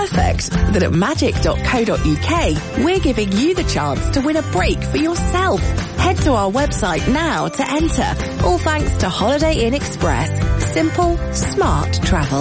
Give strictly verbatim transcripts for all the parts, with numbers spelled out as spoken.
perfect that at magic dot co dot uk, we're giving you the chance to win a break for yourself. Head to our website now to enter, all thanks to Holiday Inn Express. Simple, smart travel.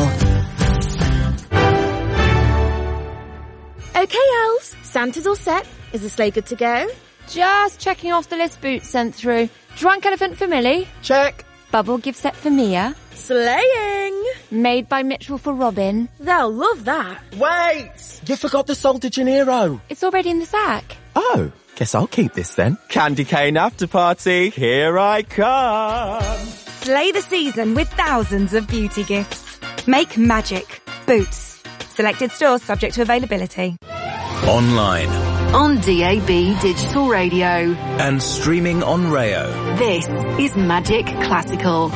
Okay, elves, Santa's all set. Is the sleigh good to go? Just checking off the list Boots sent through. Drunk elephant for Millie. Check. Bubble gift set for Mia. Sleighing. Made by Mitchell for Robin. They'll love that. Wait! You forgot the Salted Gennaro. It's already in the sack. Oh, guess I'll keep this then. Candy cane after party, here I come. Slay the season with thousands of beauty gifts. Make magic. Boots. Selected stores subject to availability. Online. On D A B Digital Radio. And streaming on Rayo. This is Magic Classical.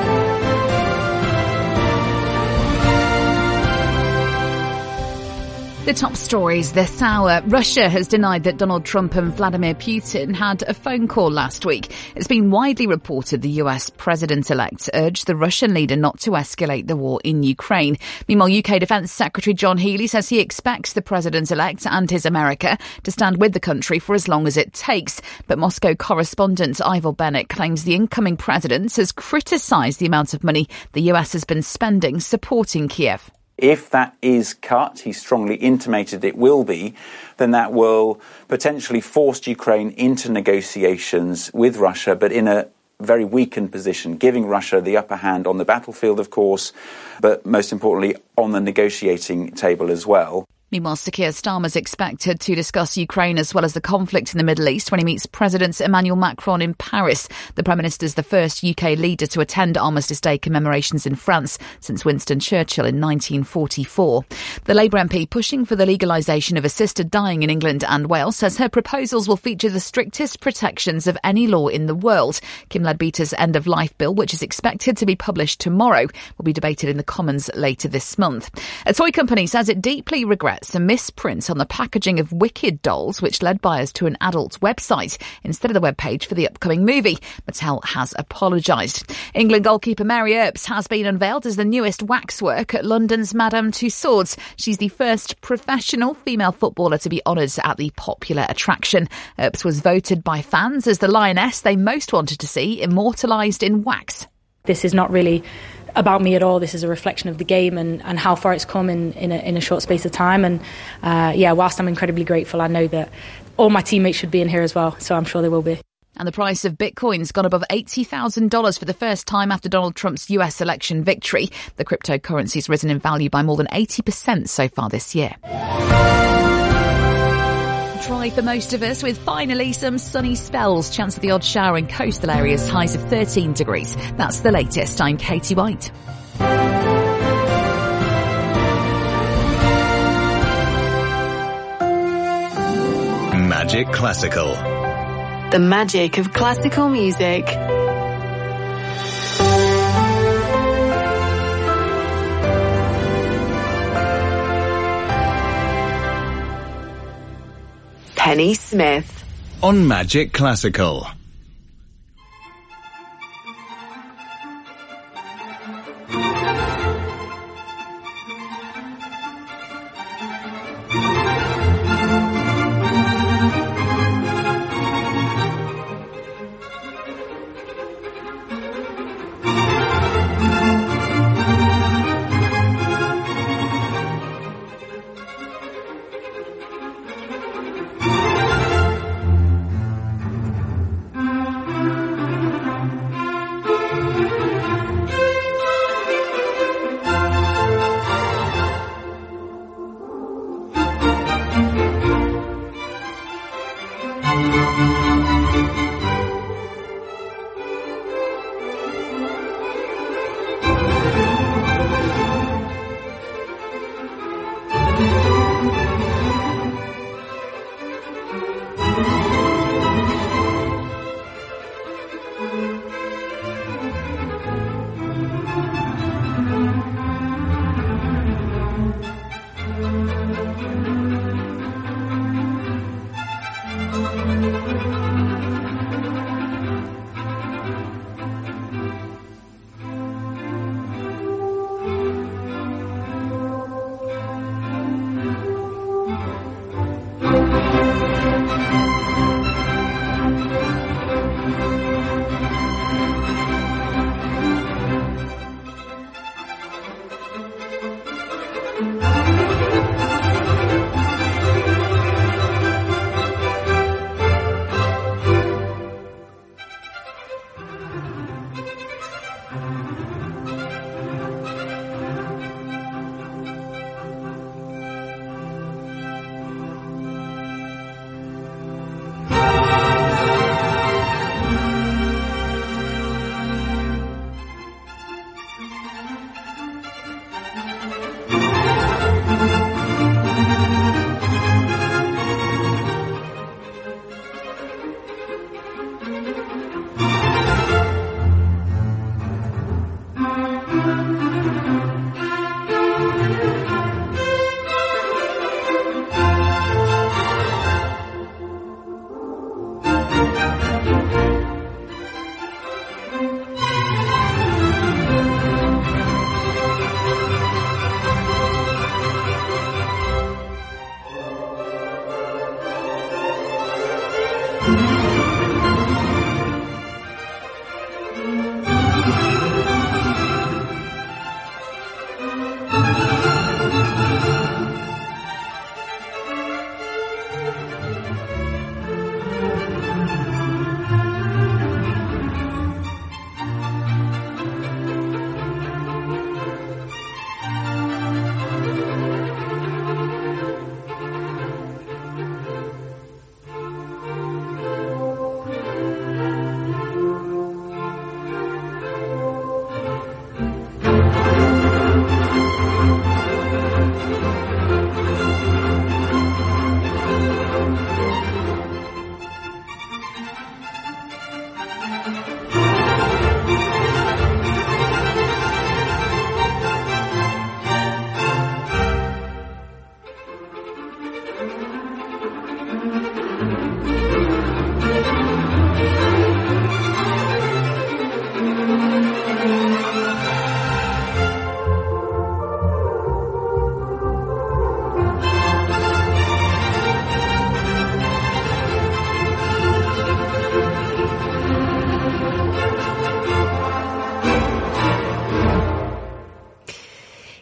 The top stories this hour. Russia has denied that Donald Trump and Vladimir Putin had a phone call last week. It's been widely reported the U S president-elect urged the Russian leader not to escalate the war in Ukraine. Meanwhile, U K Defence Secretary John Healey says he expects the president-elect and his America to stand with the country for as long as it takes. But Moscow correspondent Ivor Bennett claims the incoming president has criticised the amount of money the U S has been spending supporting Kiev. If that is cut, he strongly intimated it will be, then that will potentially force Ukraine into negotiations with Russia, but in a very weakened position, giving Russia the upper hand on the battlefield, of course, but most importantly, on the negotiating table as well. Meanwhile, Sir Keir Starmer is expected to discuss Ukraine as well as the conflict in the Middle East when he meets President Emmanuel Macron in Paris. The Prime Minister is the first U K leader to attend Armistice Day commemorations in France since Winston Churchill in nineteen forty-four. The Labour M P pushing for the legalisation of assisted dying in England and Wales says her proposals will feature the strictest protections of any law in the world. Kim Leadbeater's end-of-life bill, which is expected to be published tomorrow, will be debated in the Commons later this month. A toy company says it deeply regrets a misprint on the packaging of Wicked dolls, which led buyers to an adult website instead of the webpage for the upcoming movie. Mattel has apologised. England goalkeeper Mary Earps has been unveiled as the newest waxwork at London's Madame Tussauds. She's the first professional female footballer to be honoured at the popular attraction. Earps was voted by fans as the lioness they most wanted to see immortalised in wax. This is not really about me at all. This is a reflection of the game and, and how far it's come in, in, a, in a short space of time. And uh, yeah, whilst I'm incredibly grateful, I know that all my teammates should be in here as well. So I'm sure they will be. And the price of Bitcoin's gone above eighty thousand dollars for the first time after Donald Trump's U S election victory. The cryptocurrency's risen in value by more than eighty percent so far this year. Dry for most of us, with finally some sunny spells. Chance of the odd shower in coastal areas, highs of thirteen degrees. That's the latest. I'm Katie White. Magic Classical. The magic of classical music. Penny Smith. On Magic Classical.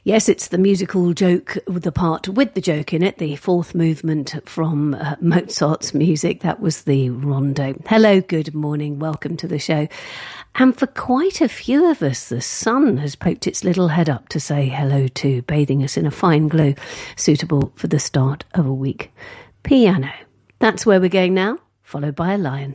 Yes, it's the musical joke, the part with the joke in it, the fourth movement from uh, Mozart's music. That was the rondo. Hello, good morning, welcome to the show. And for quite a few of us, the sun has poked its little head up to say hello to, bathing us in a fine glow, suitable for the start of a week. Piano. That's where we're going now, followed by a lion.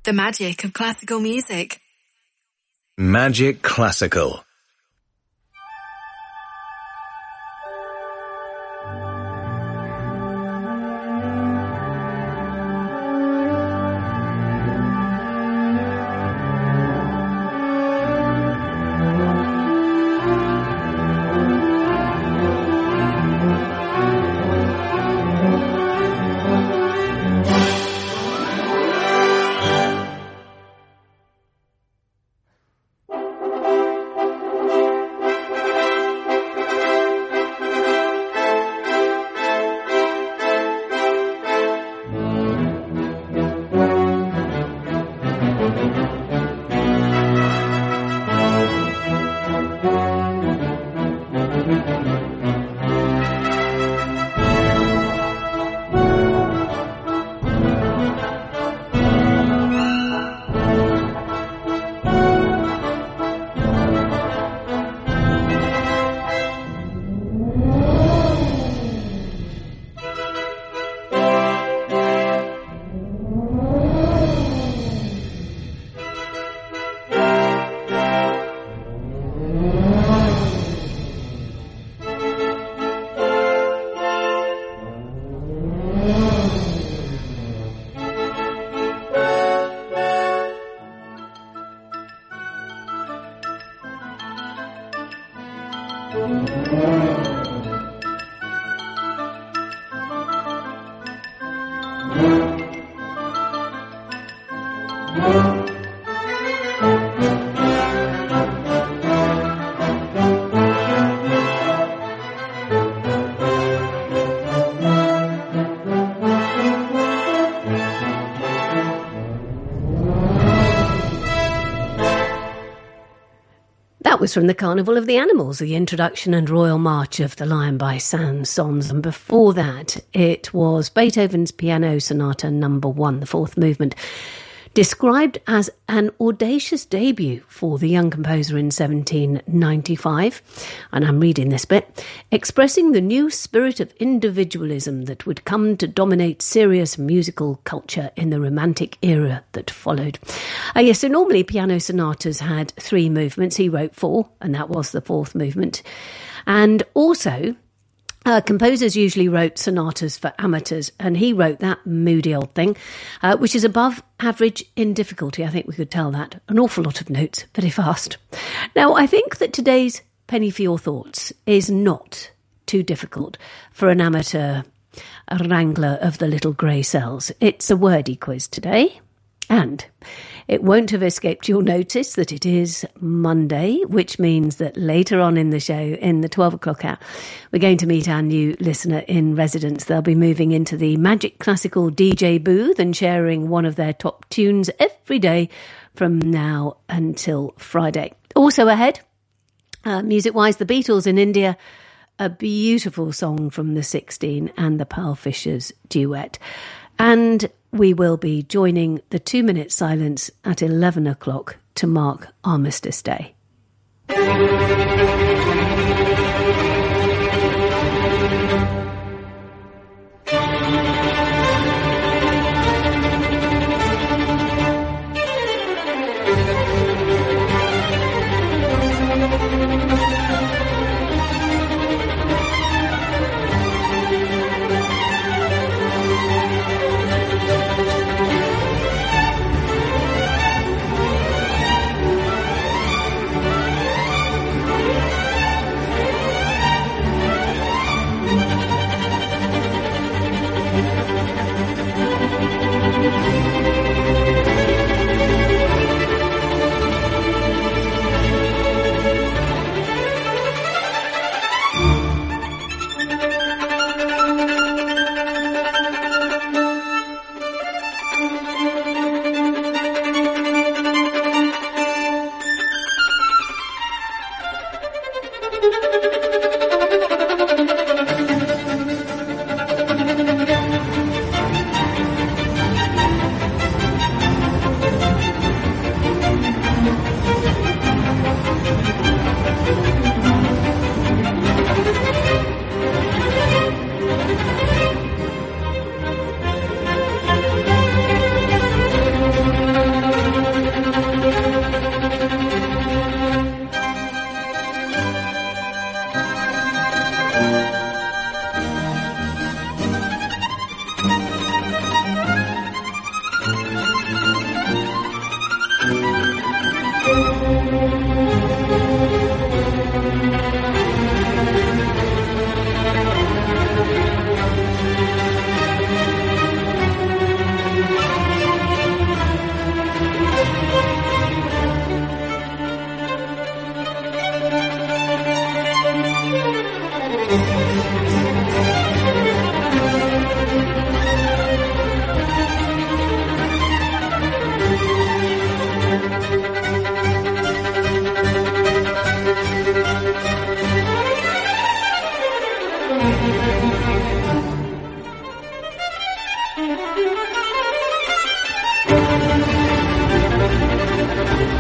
The magic of classical music. Magic Classical. That was from the Carnival of the Animals, the introduction and royal march of The Lion by Saint-Saëns. And before that, it was Beethoven's Piano Sonata number one, the fourth movement, described as an audacious debut for the young composer in seventeen ninety-five. And I'm reading this bit. Expressing the new spirit of individualism that would come to dominate serious musical culture in the Romantic era that followed. Uh, yes, so normally piano sonatas had three movements. He wrote four, and that was the fourth movement. And also, Uh, composers usually wrote sonatas for amateurs, and he wrote that moody old thing, uh, which is above average in difficulty. I think we could tell that. An awful lot of notes, very fast. Now, I think that today's Penny for Your Thoughts is not too difficult for an amateur wrangler of the little grey cells. It's a wordy quiz today, and it won't have escaped your notice that it is Monday, which means that later on in the show, in the twelve o'clock hour, we're going to meet our new listener in residence. They'll be moving into the Magic Classical D J booth and sharing one of their top tunes every day from now until Friday. Also ahead, uh, music-wise, the Beatles in India, a beautiful song from the sixteen and the Pearl Fishers duet. And we will be joining the two-minute silence at eleven o'clock to mark Armistice Day.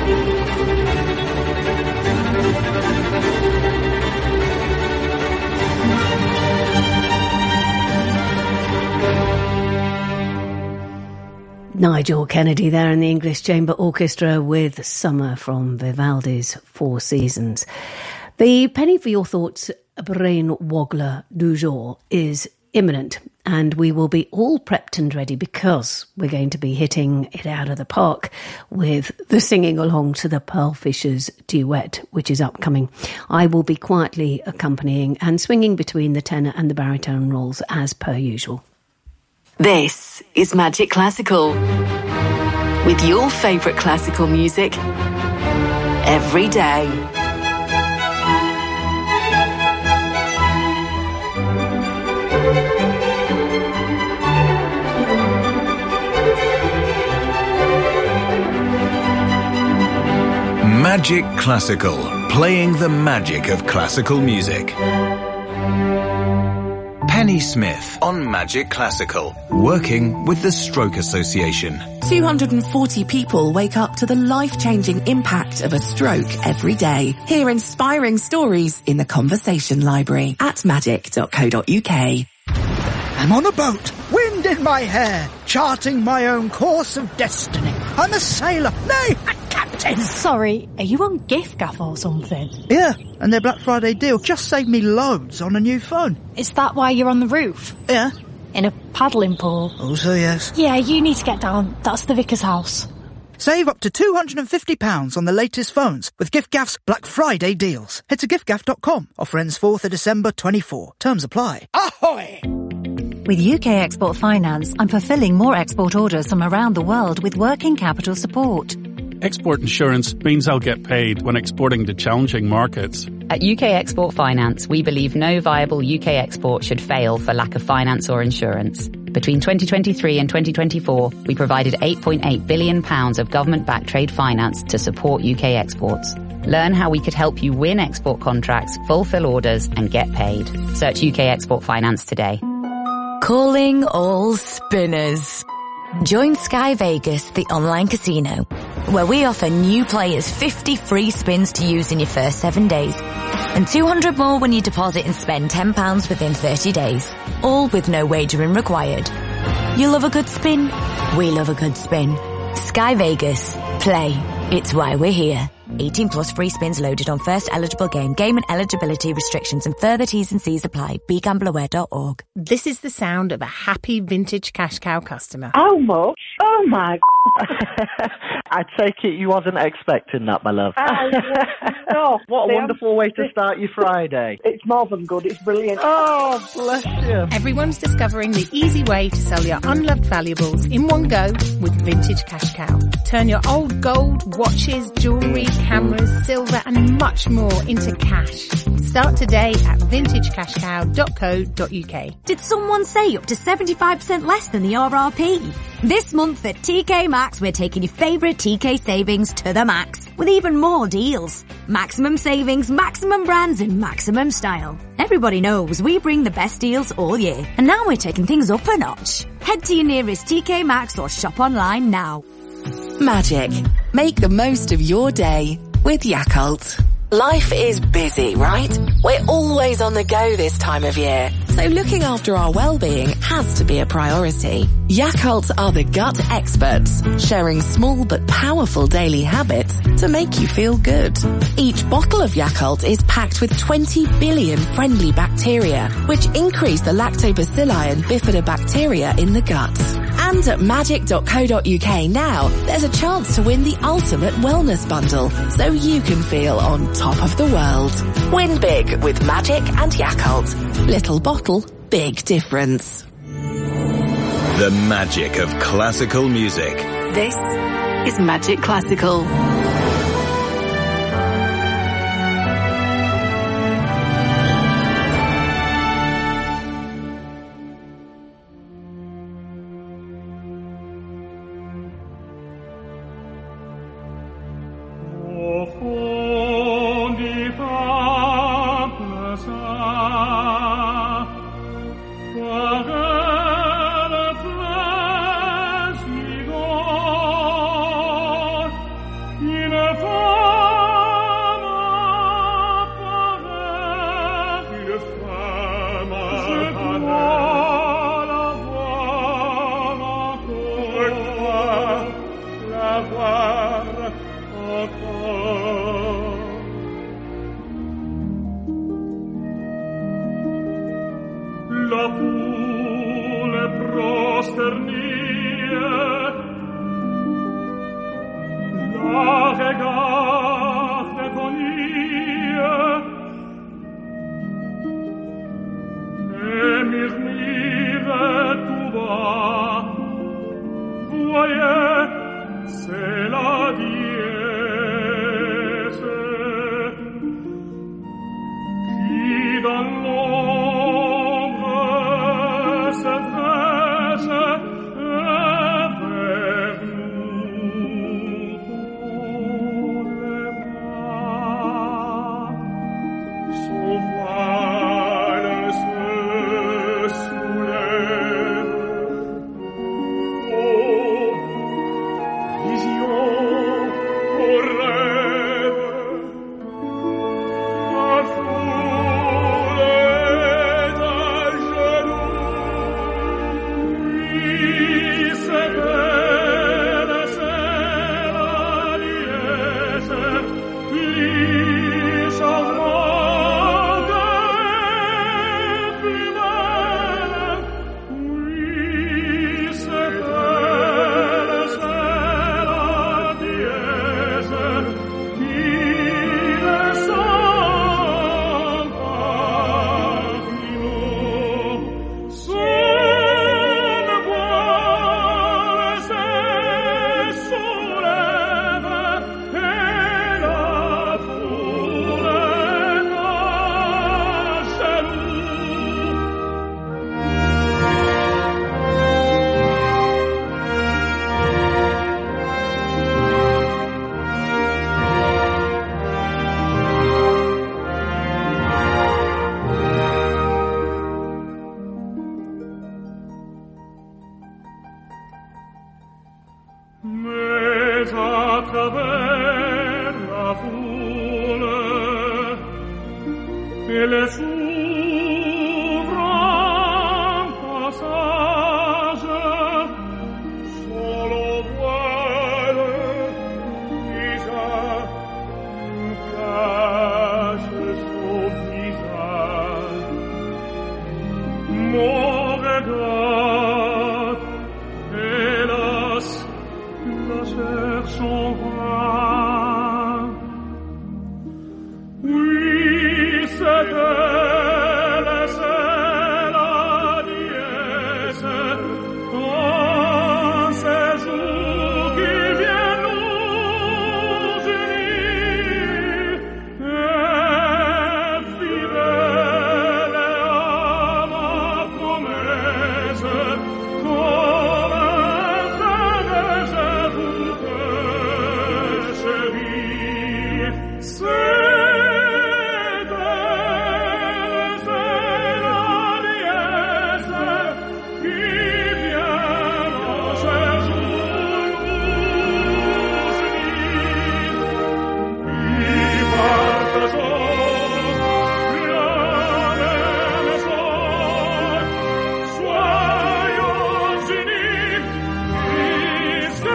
Nigel Kennedy there in the English Chamber Orchestra with Summer from Vivaldi's Four Seasons. The penny for your thoughts brain woggler du jour is imminent, and we will be all prepped and ready because we're going to be hitting it out of the park with the singing along to the Pearl Fishers duet, which is upcoming. I will be quietly accompanying and swinging between the tenor and the baritone roles as per usual. This is Magic Classical, with your favourite classical music every day. Magic Classical, playing the magic of classical music. Penny Smith on Magic Classical, working with the Stroke Association. two hundred forty people wake up to the life-changing impact of a stroke every day. Hear inspiring stories in the Conversation Library at magic dot co dot uk. I'm on a boat, wind in my hair, charting my own course of destiny. I'm a sailor, nay, a captain. Sorry, are you on giffgaff or something? Yeah, and their Black Friday deal just saved me loads on a new phone. Is that why you're on the roof? Yeah. In a paddling pool? Also yes. Yeah, you need to get down. That's the vicar's house. Save up to two hundred fifty pounds on the latest phones with giffgaff's Black Friday deals. Head to giffgaff dot com. Offer ends fourth of December twenty-four. Terms apply. Ahoy! With U K Export Finance, I'm fulfilling more export orders from around the world with working capital support. Export insurance means I'll get paid when exporting to challenging markets. At U K Export Finance, we believe no viable U K export should fail for lack of finance or insurance. Between twenty twenty-three and twenty twenty-four, we provided eight point eight billion pounds of government-backed trade finance to support U K exports. Learn how we could help you win export contracts, fulfill orders, and get paid. Search U K Export Finance today. Calling all spinners. Join Sky Vegas, the online casino, where we offer new players fifty free spins to use in your first seven days and two hundred more when you deposit and spend ten pounds within thirty days, all with no wagering required. You love a good spin? We love a good spin. Sky Vegas. Play. It's why we're here. eighteen plus free spins loaded on first eligible game. Game and eligibility restrictions and further T's and C's apply. be gamble aware dot org. This is the sound of a happy vintage cash cow customer. How much? Oh my I take it you wasn't expecting that, my love. Uh, no. What a See, wonderful I'm, way to start your Friday. It's more than good, it's brilliant. Oh, bless you. Everyone's discovering the easy way to sell your unloved valuables in one go with Vintage Cash Cow. Turn your old gold, watches, jewellery, cameras, silver and much more into cash. Start today at vintage cash cow dot co dot uk. Did someone say up to seventy-five percent less than the R R P? This month at T K Maxx, we're taking your favourite T K savings to the max with even more deals. Maximum savings, maximum brands and maximum style. Everybody knows we bring the best deals all year. And now we're taking things up a notch. Head to your nearest T K Maxx or shop online now. Magic. Make the most of your day with Yakult. Life is busy, right? We're always on the go this time of year, so looking after our well-being has to be a priority. Yakult are the gut experts, sharing small but powerful daily habits to make you feel good. Each bottle of Yakult is packed with twenty billion friendly bacteria, which increase the lactobacilli and bifidobacteria in the gut. And at magic dot co dot uk now, there's a chance to win the ultimate wellness bundle, so you can feel on top of the world. Win big with Magic and Yakult. Little bottle, big difference. The magic of classical music. This is Magic Classical. You know la voir encore. La poule prosternée, la regarde venir, et murmure tout bas, voyez, c'est la dièse qui dans l'ombre se dresse vers nous pour les bras. Son voile se soulève. Oh, vision, oh rêve, un foule est à genoux. Oui, c'est belle, c'est la dièse, plus charmante et plus belle. Oui, c'est belle, c'est la dièse qui descend parmi nous. Son voile se soulève et la foule est à genoux. Mais à travers la foule, elle s'ouvre un passage, solo voile déjà nous cache son visage. Mon regard, hélas, la cherche en vain. Oui, c'est elle, c'est la dièse, en ces jours qui viennent nous unir, et fidèle à ma promesse, comme un frère je vous chérie. C'est elle, c'est la dièse qui vient dans ces jours nous unir. Puis partageons la même chose, soyons unis, puisque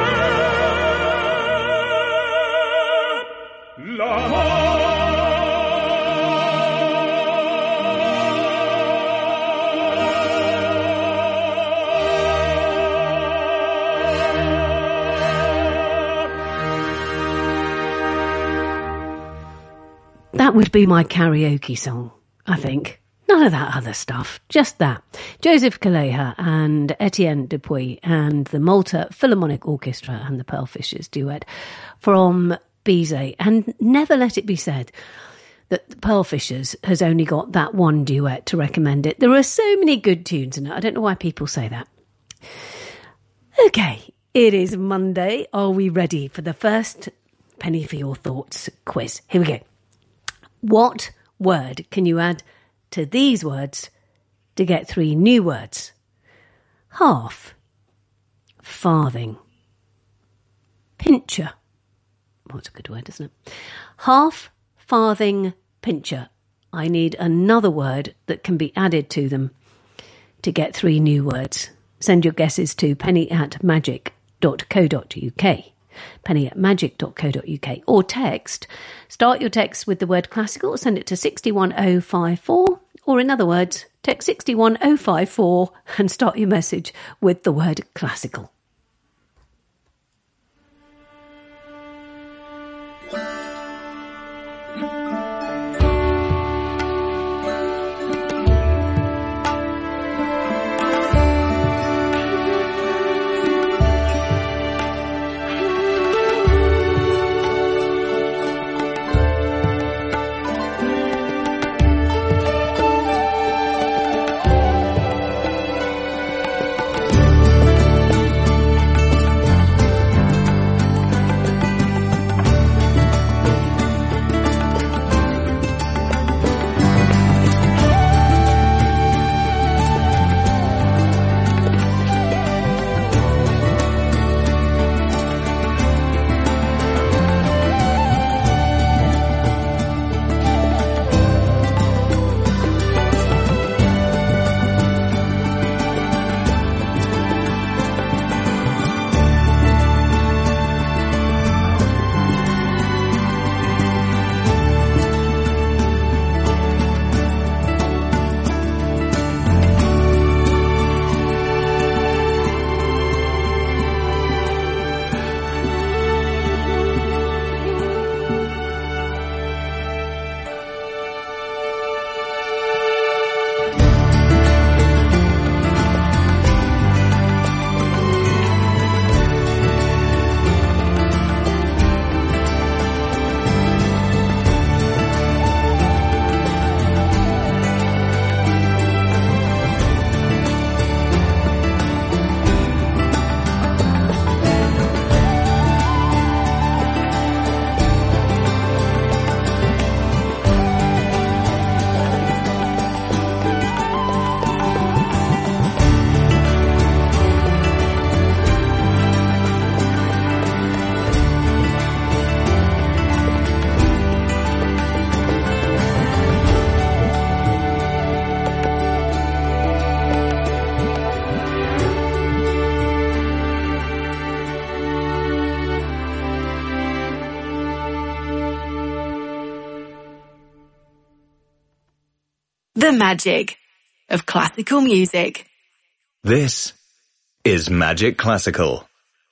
That would be my karaoke song, I think. None of that other stuff, just that. Joseph Kaleha and Etienne Dupuy and the Malta Philharmonic Orchestra and the Pearlfishers duet from Bizet. And never let it be said that the Pearlfishers has only got that one duet to recommend it. There are so many good tunes in it. I don't know why people say that. Okay, it is Monday. Are we ready for the first Penny for Your Thoughts quiz? Here we go. What word can you add to these words to get three new words? Half, farthing, pincher. Oh, that's a good word, isn't it? Half, farthing, pincher. I need another word that can be added to them to get three new words. Send your guesses to penny at magic dot co dot uk. Penny at magic dot co dot uk, or text. Start your text with the word classical, or send it to six one oh five four, or in other words, text six one oh five four and start your message with the word classical. The magic of classical music. This is Magic Classical.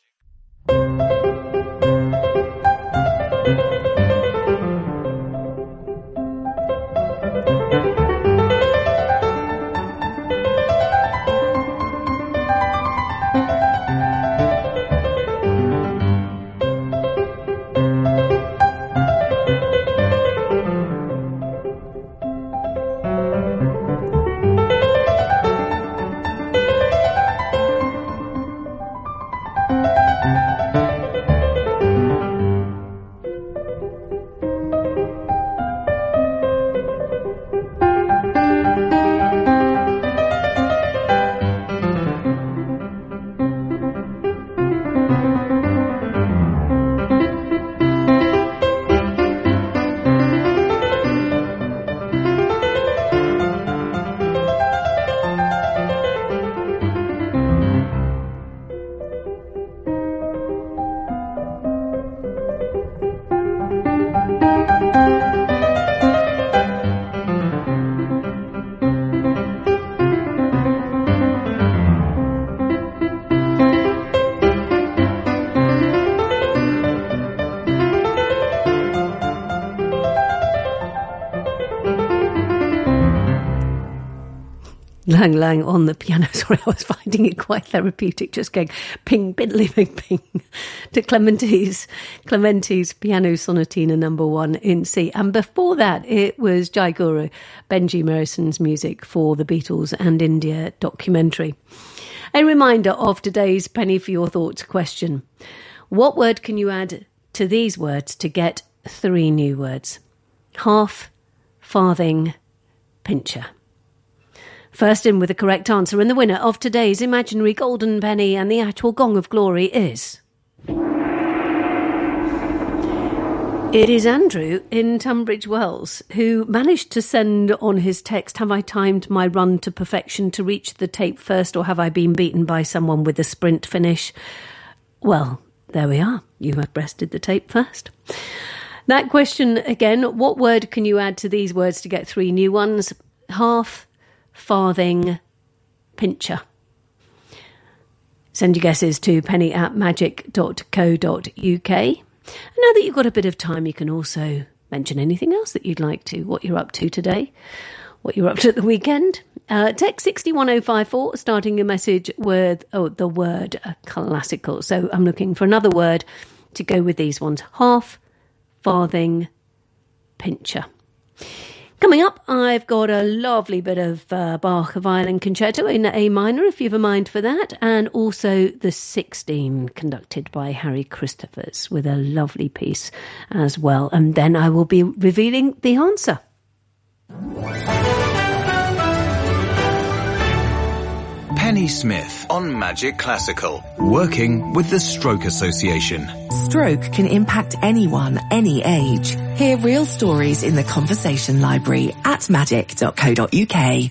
Lang Lang on the piano. Sorry, I was finding it quite therapeutic, just going ping, piddly, ping, ping, to Clementi's, Clementi's Piano Sonatina number one in C. And before that, it was Jai Guru, Benji Morrison's music for the Beatles and India documentary. A reminder of today's Penny for Your Thoughts question. What word can you add to these words to get three new words? Half, farthing, pincher. First in with the correct answer, and the winner of today's imaginary golden penny and the actual gong of glory is... It is Andrew in Tunbridge Wells, who managed to send on his text, have I timed my run to perfection to reach the tape first, or have I been beaten by someone with a sprint finish? Well, there we are. You have breasted the tape first. That question again, what word can you add to these words to get three new ones? Half, farthing, pincher. Send your guesses to penny at magic dot co dot uk. And now that you've got a bit of time, you can also mention anything else that you'd like to, what you're up to today, what you're up to at the weekend. Uh, text six one oh five four, starting your message with oh, the word uh, classical. So I'm looking for another word to go with these ones. Half, farthing, pincher. Coming up, I've got a lovely bit of uh, Bach Violin Concerto in A minor, if you've a mind for that, and also the sixteen, conducted by Harry Christophers, with a lovely piece as well. And then I will be revealing the answer. Penny Smith on Magic Classical, working with the Stroke Association. Stroke can impact anyone, any age. Hear real stories in the Conversation Library at magic dot co dot uk.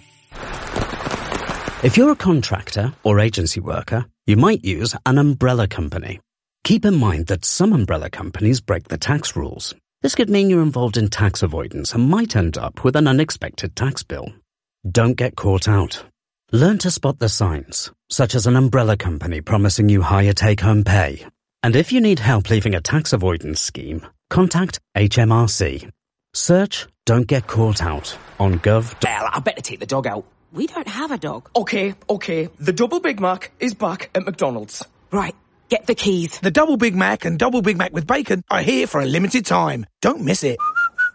If you're a contractor or agency worker, you might use an umbrella company. Keep in mind that some umbrella companies break the tax rules. This could mean you're involved in tax avoidance and might end up with an unexpected tax bill. Don't get caught out. Learn to spot the signs, such as an umbrella company promising you higher take-home pay. And if you need help leaving a tax avoidance scheme, contact H M R C. Search Don't Get Caught Out on gov. Well, I better take the dog out. We don't have a dog. Okay, okay. The Double Big Mac is back at McDonald's. Right, get the keys. The Double Big Mac and Double Big Mac with bacon are here for a limited time. Don't miss it.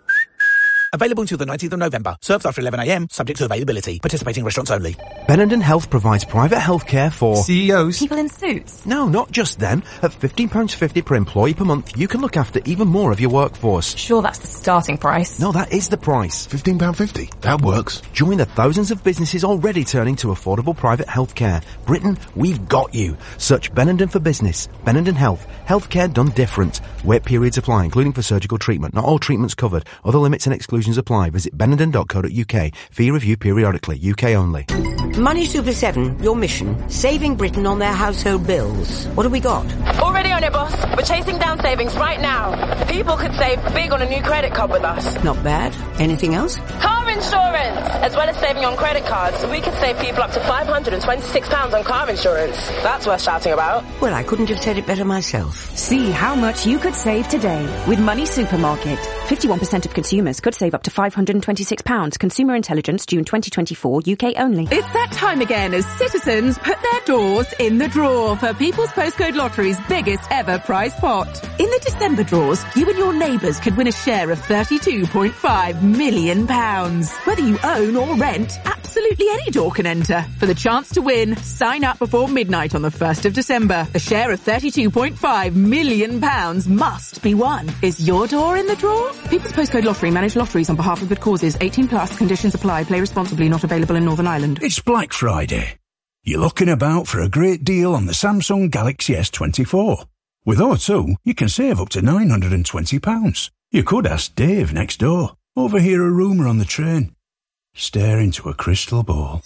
Available until the nineteenth of November. Served after eleven a m, subject to availability. Participating restaurants only. Benenden Health provides private healthcare for C E Os. People in suits. No, not just them. At fifteen pounds fifty per employee per month, you can look after even more of your workforce. Sure, that's the starting price. No, that is the price. fifteen pounds fifty. That works. Join the thousands of businesses already turning to affordable private healthcare. Britain, we've got you. Search Benenden for business. Benenden Health. Healthcare done different. Wait periods apply, including for surgical treatment. Not all treatments covered. Other limits and exclusions apply. Visit benenden dot co dot uk. Fee review periodically. U K only. Money Super seven, your mission, saving Britain on their household bills. What have we got? Already on it, boss. We're chasing down savings right now. People could save big on a new credit card with us. Not bad. Anything else? Car insurance! As well as saving on credit cards, we could save people up to five hundred twenty-six pounds on car insurance. That's worth shouting about. Well, I couldn't have said it better myself. See how much you could save today with Money Supermarket. fifty-one percent of consumers could save up to five hundred twenty-six pounds. Consumer Intelligence, June twenty twenty-four, U K only. It's that time again as citizens put their doors in the drawer for People's Postcode Lottery's biggest ever prize pot. In the December draws, you and your neighbours could win a share of thirty-two point five million pounds. Whether you own or rent, absolutely any door can enter. For the chance to win, sign up before midnight on the first of December. A share of thirty-two point five million pounds must be won. Is your door in the drawer? People's Postcode Lottery manage lotteries on behalf of good causes. eighteen plus, conditions apply. Play responsibly. Not available in Northern Ireland. It's Black Friday. You're looking about for a great deal on the Samsung Galaxy S twenty-four. With O two, you can save up to nine hundred twenty pounds. You could ask Dave next door. Overhear a rumour on the train. Stare into a crystal ball.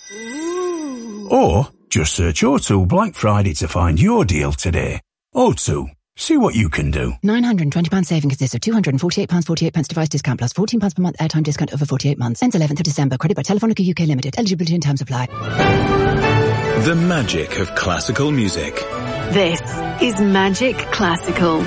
Ooh. Or just search O two Black Friday to find your deal today. O two. See what you can do. nine hundred twenty pounds saving consists of two hundred forty-eight pounds forty-eight pence device discount plus fourteen pounds per month airtime discount over forty-eight months. Ends eleventh of December. Credit by Telefonica U K Limited. Eligibility and terms apply. The magic of classical music. This is Magic Classical.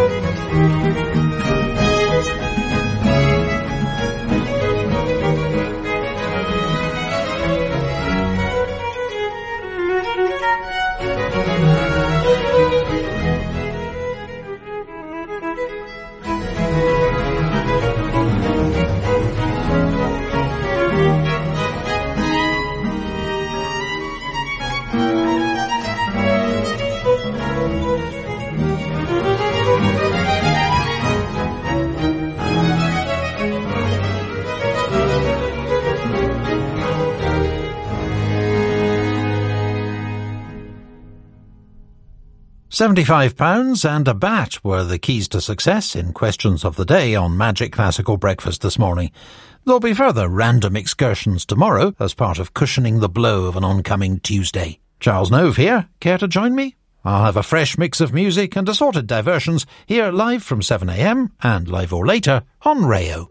seventy-five pounds and a bat were the keys to success in Questions of the Day on Magic Classical Breakfast this morning. There'll be further random excursions tomorrow as part of cushioning the blow of an oncoming Tuesday. Charles Nove here. Care to join me? I'll have a fresh mix of music and assorted diversions here live from seven a m and live or later on Rayo.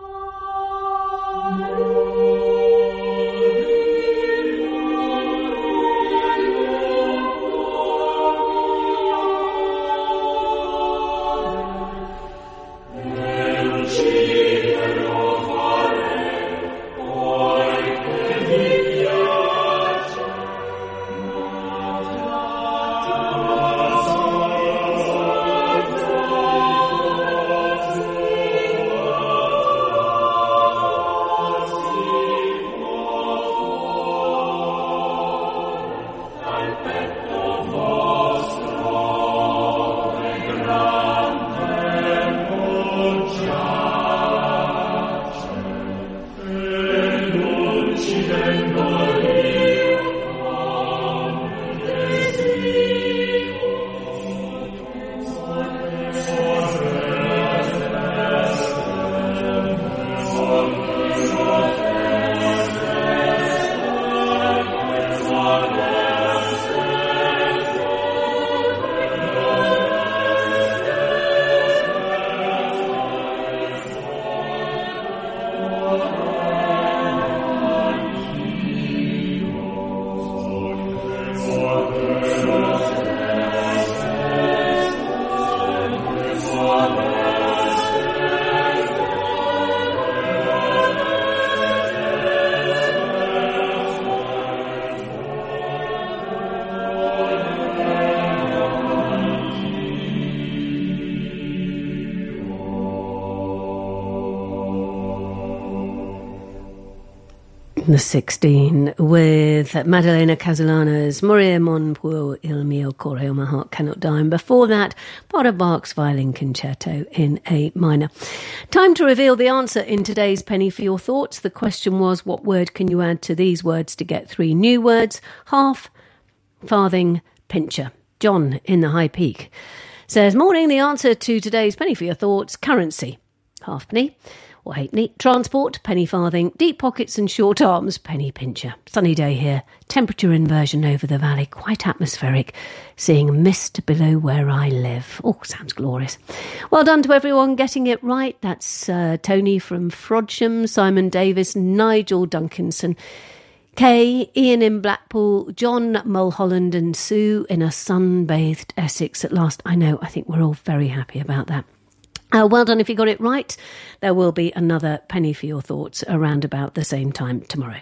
The sixteen with Maddalena Casolano's Morir mon pour il mio core, oh, my heart cannot die. And before that, part of Bach's Violin Concerto in A minor. Time to reveal the answer in today's Penny for Your Thoughts. The question was, what word can you add to these words to get three new words? Half, farthing, pincher. John in the High Peak says, morning, the answer to today's Penny for Your Thoughts, currency. Halfpenny. Or halfpenny. Transport, penny farthing. Deep pockets and short arms, penny pincher. Sunny day here. Temperature inversion over the valley. Quite atmospheric. Seeing mist below where I live. Oh, sounds glorious. Well done to everyone getting it right. That's uh, Tony from Frodsham, Simon Davis, Nigel Duncanson, Kay, Ian in Blackpool, John Mulholland and Sue in a sun-bathed Essex at last. I know, I think we're all very happy about that. Uh, well done if you got it right. There will be another Penny for Your Thoughts around about the same time tomorrow.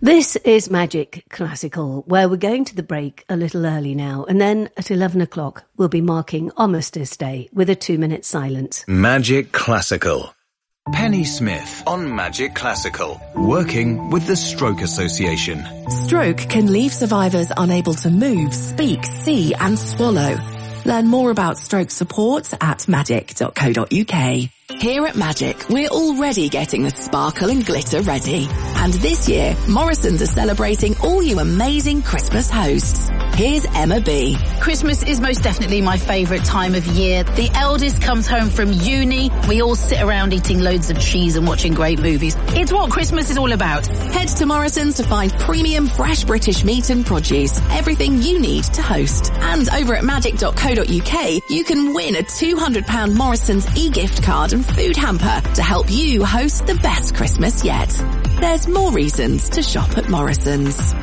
This is Magic Classical, where we're going to the break a little early now, and then at eleven o'clock we'll be marking Armistice Day with a two-minute silence. Magic Classical. Penny Smith on Magic Classical, working with the Stroke Association. Stroke can leave survivors unable to move, speak, see and swallow. Learn more about stroke support at magic dot co dot uk. Here at Magic, we're already getting the sparkle and glitter ready. And this year, Morrison's are celebrating all you amazing Christmas hosts. Here's Emma B. Christmas is most definitely my favourite time of year. The eldest comes home from uni. We all sit around eating loads of cheese and watching great movies. It's what Christmas is all about. Head to Morrison's to find premium fresh British meat and produce. Everything you need to host. And over at magic dot co dot uk, you can win a two hundred pounds Morrison's e-gift card and food hamper to help you host the best Christmas yet. There's more reasons to shop at Morrison's.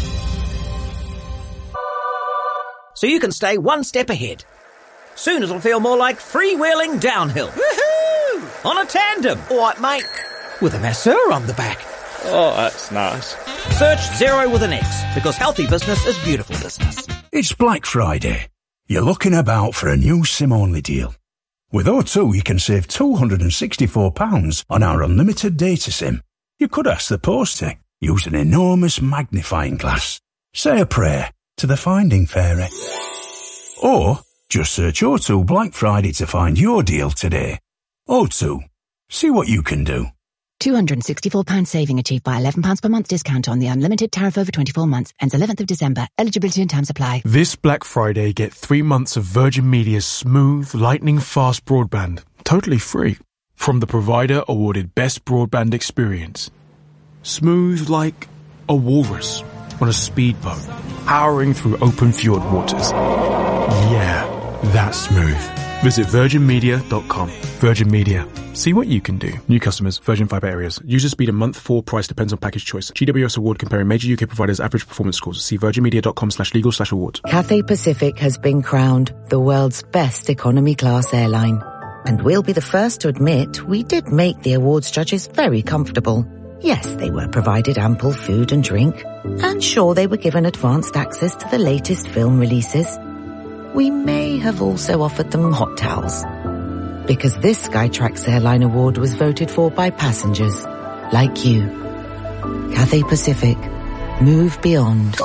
So you can stay one step ahead. Soon it'll feel more like freewheeling downhill. Woohoo! On a tandem. All right, mate. With a masseur on the back. Oh, that's nice. Search Zero with an X, because healthy business is beautiful business. It's Black Friday. You're looking about for a new SIM-only deal. With O two, you can save two hundred sixty-four pounds on our unlimited data SIM. You could ask the post to use an enormous magnifying glass. Say a prayer to the Finding Fairy. Or just search O two Black Friday to find your deal today. O two. See what you can do. two hundred sixty-four pounds saving achieved by eleven pounds per month discount on the unlimited tariff over twenty-four months. Ends eleventh of December. Eligibility and terms apply. This Black Friday, get three months of Virgin Media's smooth, lightning-fast broadband, totally free, from the provider awarded Best Broadband Experience. Smooth like a walrus on a speedboat, powering through open fjord waters. Yeah, that's smooth. Visit virgin media dot com. Virgin Media. See what you can do. New customers, Virgin Fibre areas. User speed and month four price depends on package choice. G W S award comparing major U K providers' average performance scores. See virgin media dot com slash legal slash awards. Cathay Pacific has been crowned the world's best economy class airline. And we'll be the first to admit we did make the awards judges very comfortable. Yes, they were provided ample food and drink. And sure, they were given advanced access to the latest film releases. We may have also offered them hot towels. Because this Skytrax Airline Award was voted for by passengers like you. Cathay Pacific. Move beyond.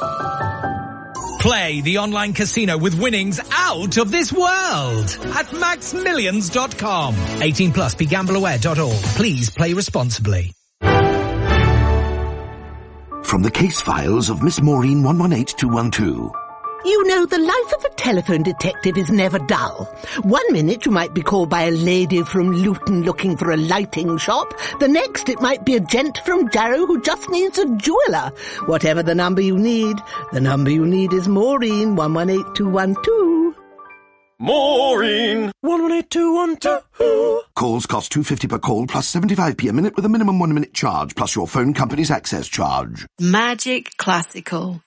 Play the online casino with winnings out of this world at max millions dot com. eighteen plus, be gamble aware dot org. Please play responsibly. From the case files of Miss Maureen one one eight two one two. You know, the life of a telephone detective is never dull. One minute you might be called by a lady from Luton looking for a lighting shop. The next it might be a gent from Jarrow who just needs a jeweller. Whatever the number you need, the number you need is Maureen one one eight two one two. Maureen one one eight two one two. Calls cost two pounds fifty per call plus seventy-five p a minute with a minimum one minute charge plus your phone company's access charge. Magic Classical.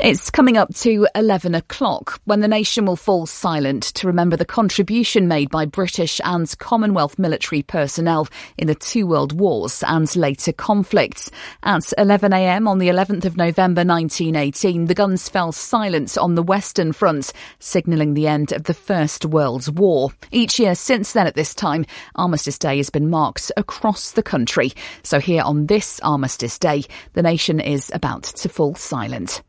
It's coming up to eleven o'clock when the nation will fall silent to remember the contribution made by British and Commonwealth military personnel in the two world wars and later conflicts. At eleven a m on the eleventh of November nineteen eighteen, the guns fell silent on the Western Front, signalling the end of the First World War. Each year since then at this time, Armistice Day has been marked across the country. So here on this Armistice Day, the nation is about to fall silent.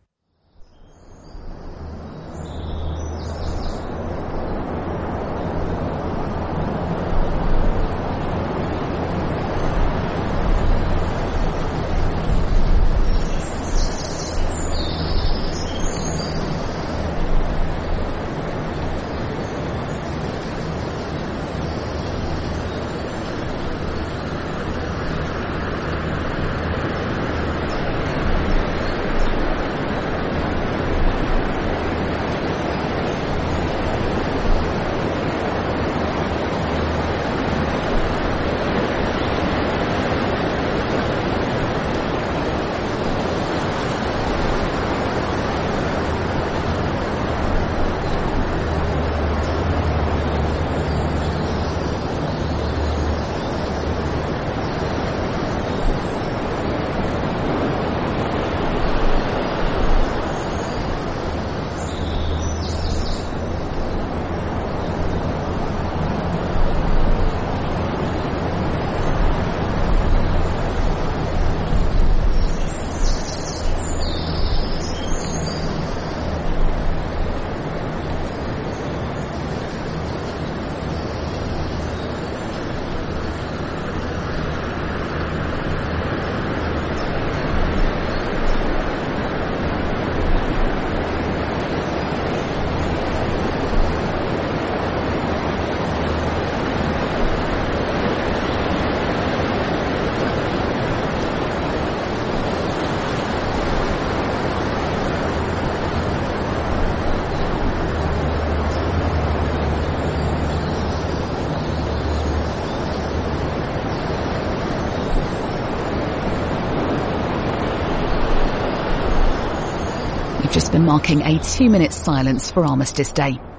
Just been marking a two-minute silence for Armistice Day.